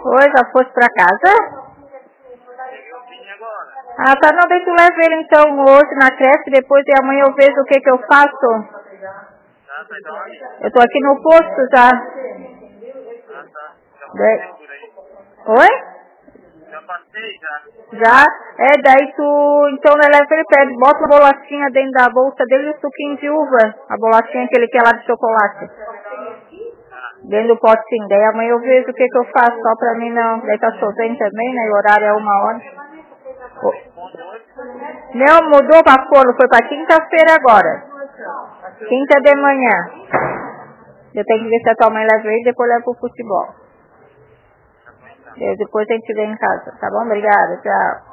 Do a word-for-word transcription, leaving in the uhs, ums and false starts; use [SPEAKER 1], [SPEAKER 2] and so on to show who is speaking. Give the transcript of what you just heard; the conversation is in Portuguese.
[SPEAKER 1] Oi, já fosse pra casa?
[SPEAKER 2] Eu vim agora.
[SPEAKER 1] Ah, tá, não, daí tu leva ele então hoje na creche, depois e amanhã eu vejo o que que eu faço.
[SPEAKER 2] Tá, tá de onde?
[SPEAKER 1] Eu tô aqui no posto já.
[SPEAKER 2] Ah, tá. Já
[SPEAKER 1] De...
[SPEAKER 2] passei por aí.
[SPEAKER 1] Oi?
[SPEAKER 2] Já passei, já.
[SPEAKER 1] Já? É, daí tu, então né, leva ele pede, bota a bolachinha dentro da bolsa dele e o suquinho de uva. A bolachinha que ele quer lá de chocolate.
[SPEAKER 2] Tá.
[SPEAKER 1] Dentro do potinho. Daí amanhã eu vejo o que que eu faço, só pra mim não. Daí tá chovendo também, né? E o horário é uma hora.
[SPEAKER 2] Tem ponto hoje?
[SPEAKER 1] Não, mudou pra forno, foi pra quinta-feira agora. Quinta de manhã. Eu tenho que ver se a tua mãe leva ele e depois leva pro futebol.
[SPEAKER 2] Tá bom, então.
[SPEAKER 1] E depois a gente vem em casa. Tá bom? Obrigada. Tchau.